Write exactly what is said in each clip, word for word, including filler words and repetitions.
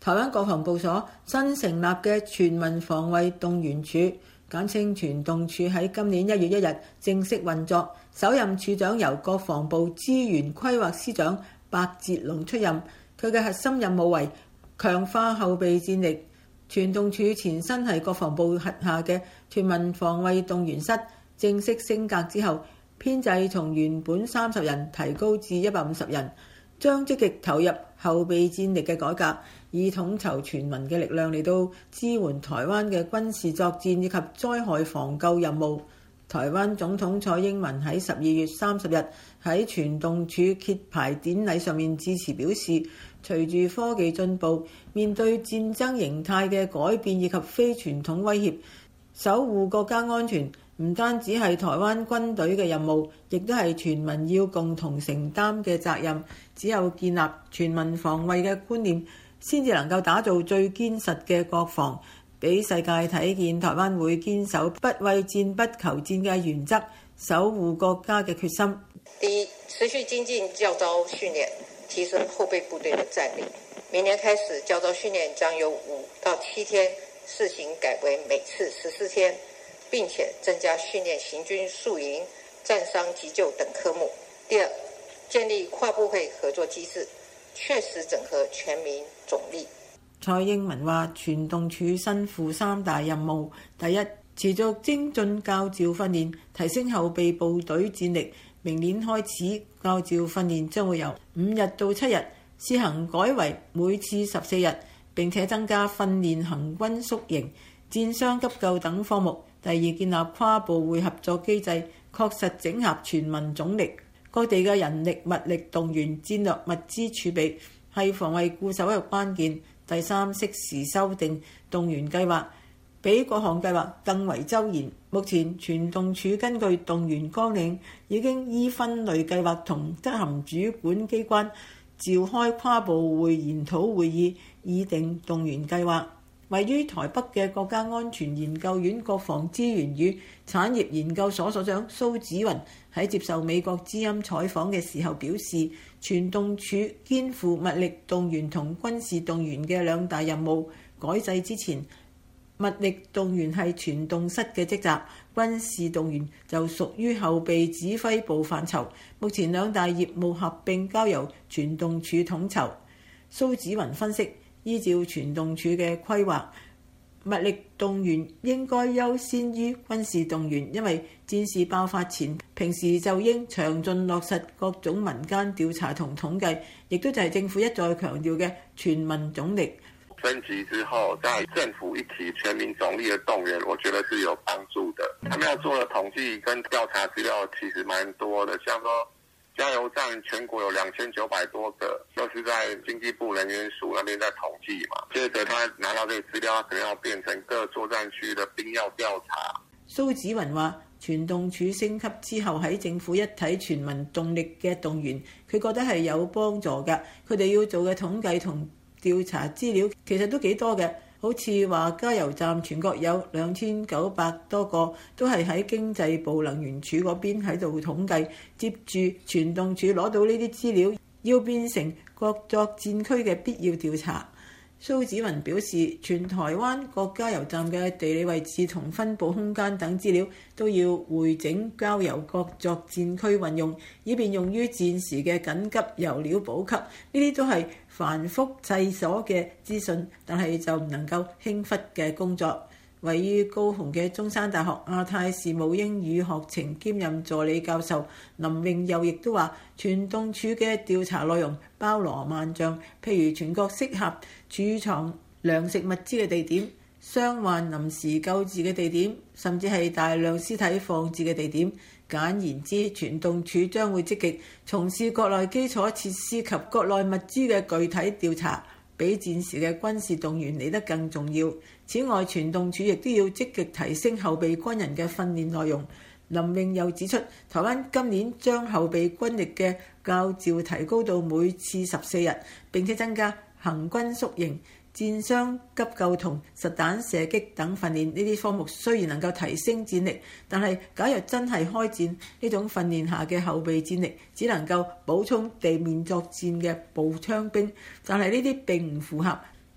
台灣國防部所新成立嘅全民防衛動員處，簡稱全動處，喺今年一月一日正式運作，首任處長由國防部資源規劃司長白捷龍出任。佢嘅核心任務為強化後備戰力。全動處前身係國防部轄下嘅全民防衛動員室，正式升格之後，編制從原本三十人提高至一百五十人，將積極投入後備戰力嘅改革，以統籌全民嘅力量嚟到支援台灣嘅軍事作戰以及災害防救任務。台灣總統蔡英文喺十二月三十日喺全動處揭牌典禮上面致辭表示，隨住科技進步，面對戰爭形態嘅改變以及非傳統威脅，守護國家安全唔單止係台灣軍隊嘅任務，亦都係全民要共同承擔嘅責任。只有建立全民防衛嘅觀念，先至能夠打造最堅實嘅國防，俾世界睇見台灣會堅守不畏戰不求戰嘅原則，守護國家嘅決心。 第一，持續精進教召訓練，提升後備部隊的戰力。明年開始，教召訓練將由五到七天試行改為每次十四天，並且增加訓練行軍宿營、戰傷急救等科目。第二，建立跨部會合作機制，確實整合全民總力。 蔡英文話：全動處身負三大任務，第一，持續精進教召訓練，提升後備部隊戰力。明年開始，教召訓練將會由五日到七日，試行改為每次十四日，並且增加訓練行軍宿營、戰傷急救等科目。第二，建立跨部會合作機制，確實整合全民總力，各地嘅人力物力動員、戰略物資儲備係防衛固守一個關鍵。第三，適時修訂動員計劃，比各項計劃更為周延。目前全動處根據動員綱領，已經依分類計劃同執行主管機關召開跨部會研討會議，擬定動員計劃。位於台北嘅國家安全研究院國防資源與產業研究所所長蘇紫雲喺接受美國之音採訪嘅時候表示，全動處肩負物力動員同軍事動員嘅兩大任務。改制之前，物力動員係全動室嘅職責，軍事動員就屬於後備指揮部範疇。目前兩大業務合併，交由全動處統籌。蘇紫雲分析，依照全動處嘅規劃，物力動員應該優先於軍事動員，因為戰事爆發前，平時就應詳盡落實各種民間調查同統計，亦都就係政府一再強調嘅全民總力。 升級之後，在政府一體全民總力的動員，我覺得是有幫助的。他們要做的統計跟調查資料其實蠻多的，像說加油站全國有兩千九百多個，都是在經濟部人員署那邊在統計嘛。接着他拿到這個資料，可能要變成各作戰區的兵要調查。 蘇紫雲話：全動處升級之後喺政府一體全民動力嘅動員，佢覺得係有幫助㗎。佢哋要做嘅統計同調查資料其實都幾多嘅，好似話加油站全國有兩千九百多個，都係喺經濟部能源署嗰邊喺度統計。接住全動處攞到呢啲資料，要變成各作戰區嘅必要調查。蘇紫雲表示，全台灣各加油站嘅地理位置同分佈空間等資料都要匯整交由各作戰區運用，以便用於戰時嘅緊急油料補給。呢啲都係繁複細瑣嘅資訊，但係就唔能夠輕忽嘅工作。位於高雄嘅中山大學亞太事務英語學程兼任助理教授林穎佑亦都話，全動處嘅調查內容包羅萬象，譬如全國適合儲藏糧食物資嘅地點、傷患臨時救治嘅地點，甚至係大量屍體放置嘅地點。簡言之，全動處將會積極從事國內基礎設施及國內物資嘅具體調查，比戰時嘅軍事動員嚟得更重要。此外，全動處亦都要積極提升後備軍人嘅訓練內容。林穎又指出，台灣今年將後備軍力嘅教召提高到每次十四日，並且增加行軍宿營、戰傷急救同實彈射擊等訓練。呢啲科目雖然能夠提升戰力，但係假若真係開戰，呢種訓練下嘅後備戰力只能夠補充地面作戰嘅步槍兵，但係呢啲並唔符合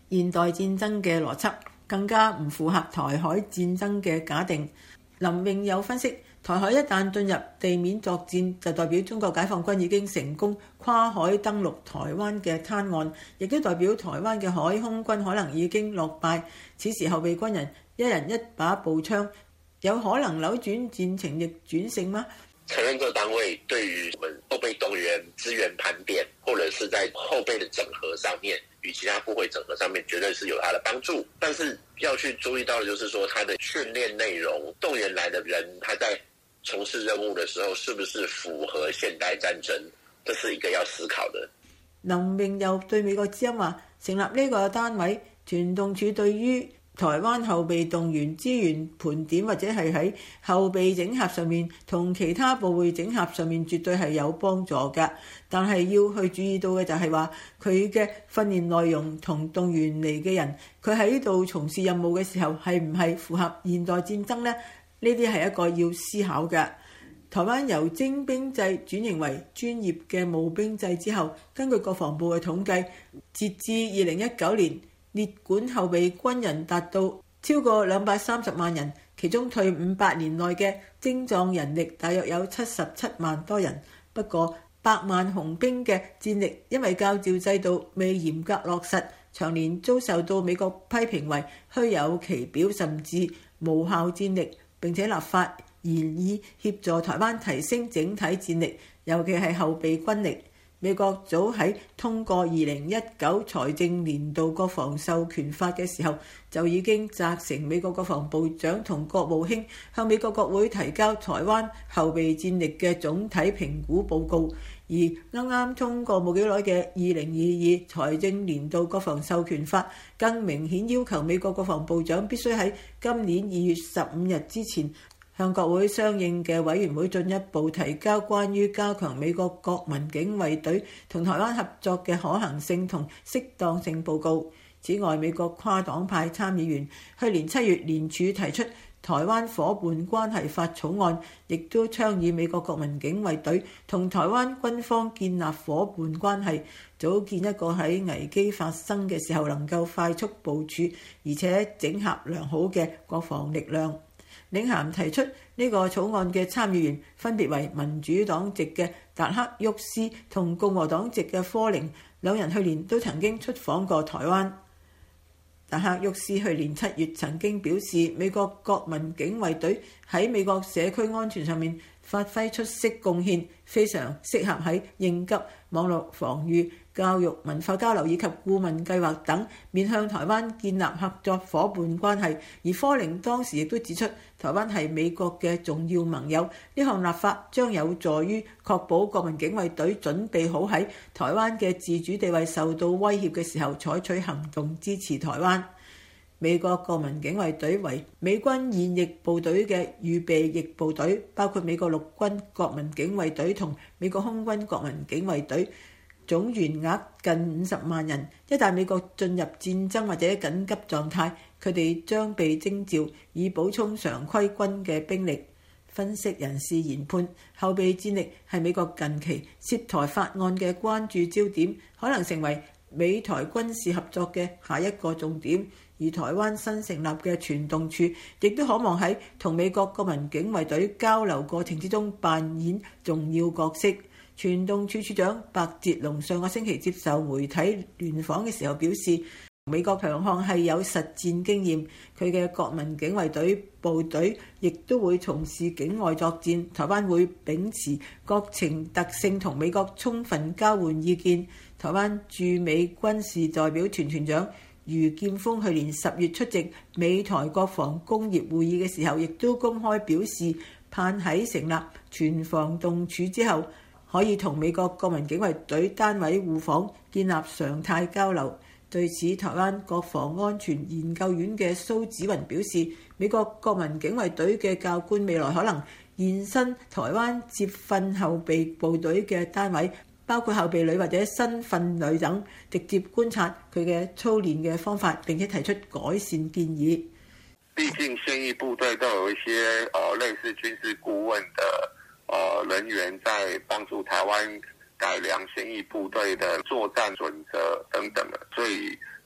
現代戰爭嘅邏輯，更加唔符合台海戰爭嘅假定。林穎有分析，台海一旦進入地面作戰，就代表中國解放軍已經成功跨海登陸台灣嘅灘岸，亦都代表台灣嘅海空軍可能已經落敗。此時後備軍人一人一把步槍，有可能扭轉戰情逆轉勝嗎？ 承認各單位對於我們後備動員、資源盤點，或者是在後備的整合上面，與其他部會整合上面，絕對是有它的幫助。但是要去注意到的就是說，它的訓練內容、動員來的人，他在從事任務的時候，是不是符合現代戰爭？這是一個要思考的。 林穎又對美國之音話，成立呢個單位，傳動處對於台灣後備動員資源盤點或者係喺後備整合上面同其他部會整合上面絕對係有幫助㗎，但係要去注意到嘅就係話佢嘅訓練內容同動員嚟嘅人，佢喺度從事任務嘅時候係唔係符合現代戰爭呢？呢啲係一個要思考嘅。台灣由徵兵制轉型為專業嘅募兵制之後，根據國防部嘅統計，截至二零一九年，列管後備軍人達到超過兩百三十萬人，其中退伍八年內嘅精壯人力大約有七十七萬多人。不過，百萬雄兵嘅戰力因為教召制度未嚴格落實，長年遭受到美國批評為虛有其表，甚至無效戰力。並且立法研議協助台灣提升整體戰力，尤其係後備軍力。美國早喺通過二零一九財政年度國防授權法嘅時候，就已經責成美國國防部長同國務卿向美國國會提交台灣後備戰力嘅總體評估報告。而啱啱通過冇幾耐嘅二零二二財政年度國防授權法，更明顯要求美國國防部長必須喺今年二月十五日之前，向國會相應嘅委員會進一步提交關於加強美國國民警衛隊同台灣合作嘅可行性同適當性報告。此外，美國跨黨派參議員去年七月聯署提出台灣夥伴關係法草案，亦都倡議美國國民警衛隊同台灣軍方建立夥伴關係，組建一個喺危機發生嘅時候能夠快速部署而且整合良好嘅國防力量。領銜提出呢個草案嘅參議員分別為民主黨籍嘅達克沃斯同共和黨籍嘅科寧，兩人去年都曾經出訪過台灣。達克沃斯去年七月曾經表示，美國國民警衛隊喺美國社區安全上面發揮出色貢獻，非常適合喺應急、網絡防禦、教育、文化交流以及顧問計劃等面向台灣建立合作夥伴關係。而科寧當時亦都指出，台灣係美國嘅重要盟友，呢項立法將有助於確保國民警衛隊準備好喺台灣嘅自主地位受到威脅嘅時候採取行動支持台灣。美國國民警衛隊為美軍現役部隊嘅預備役部隊，包括美國陸軍國民警衛隊同美國空軍國民警衛隊，總員額近五十萬人。一旦美國進入戰爭或者緊急狀態，佢哋將被徵召以補充常規軍嘅兵力。分析人士研判，後備戰力係美國近期涉台法案嘅關注焦點，可能成為美台軍事合作嘅下一個重點。而台灣新成立嘅傳動處，亦都可望喺同美國國民警衛隊交流過程之中扮演重要角色。傳動處處長白捷龍上個星期接受媒體聯訪嘅時候表示，美國強項係有實戰經驗，佢嘅國民警衛隊部隊亦都會從事境外作戰。台灣會秉持國情特性同美國充分交換意見。台灣駐美軍事代表團團長余劍鋒去年十月出席美台國防工業會議嘅時候，亦都公開表示，盼喺成立全防動處之後，可以同美國國民警衛隊單位互訪，建立常態交流。對此，台灣國防安全研究院嘅蘇紫雲表示，美國國民警衛隊嘅教官未來可能現身台灣接訓後備部隊嘅單位，包括後備旅或者新訓旅等，直接觀察佢嘅操練嘅方法，並且提出改善建議。 畢竟現役部隊都有一些呃類似軍事顧問的呃人員在幫助台灣改良現役部隊的作戰準則等等的，所以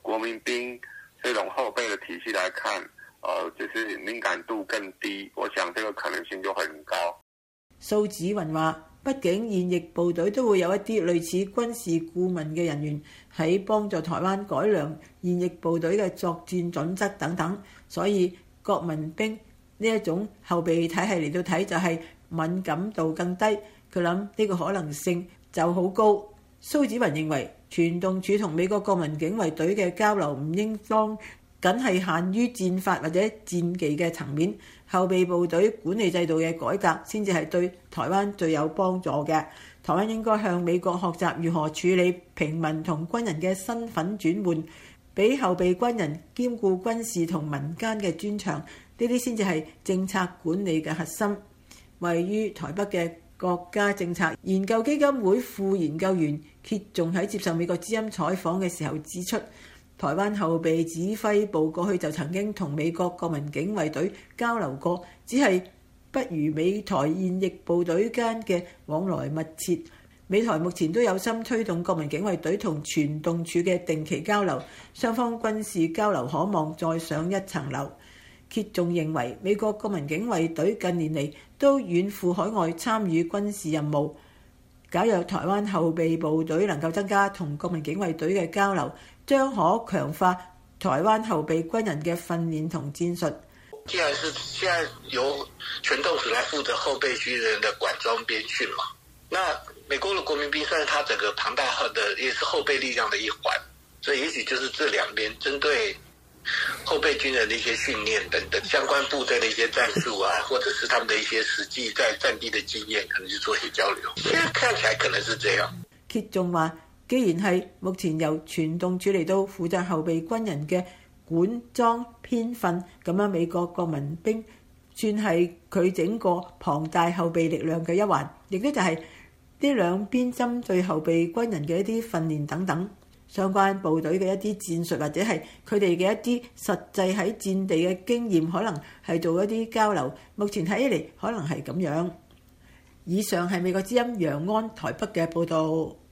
國民兵這種後備的體系來看，呃，就是敏感度更低，我想這個可能性就很高。 蘇紫雲話，畢竟現役部隊都會有一啲類似軍事顧問嘅人員喺幫助台灣改良現役部隊嘅作戰準則等等，所以國民兵呢一種後備體系嚟到睇就係敏感度更低。佢諗呢個可能性就好高。蘇紫雲認為，全動處同美國國民警衛隊嘅交流唔應當僅係限於戰法或者戰技嘅層面，後備部隊管理制度嘅改革先至係對台灣最有幫助嘅。台灣應該向美國學習如何處理平民同軍人嘅身份轉換，俾後備軍人兼顧軍事同民間嘅專長，呢啲先至係政策管理嘅核心。位於台北嘅國家政策研究基金會副研究員揭仲喺接受美國之音採訪嘅時候指出，台灣後備指揮部過去就曾經同美國國民警衛隊交流過，只係不如美台現役部隊間嘅往來密切。美台目前都有心推動國民警衛隊同全動處嘅定期交流，雙方軍事交流可望再上一層樓。揭仲認為，美國國民警衛隊近年嚟都遠赴海外參與軍事任務。假若台灣後備部隊能夠增加同國民警衛隊嘅交流，將可強化台灣後備軍人嘅訓練同戰術。 既然是現在由全動處來負責後備軍人的管裝編訓嘛，那美國的國民兵算是他整個龐大的也是後備力量的一環，所以也許就是這兩邊針對後備軍人的一些訓練等等相關部隊的一些戰術啊，或者是他們的一些實際在戰地的經驗，可能去做一些交流。現在看起來可能是這樣。 揭仲話，既然係目前由全動處嚟到負責後備軍人嘅管裝編訓，咁樣美國國民兵算係佢整個龐大後備力量嘅一環，亦都就係呢兩邊針對後備軍人嘅一啲訓練等等。相關部隊嘅一啲戰術或者係佢哋嘅一啲實際喺戰地嘅經驗，可能係做一啲交流。目前睇起嚟可能係咁樣。以上係美國之音楊安台北嘅報導。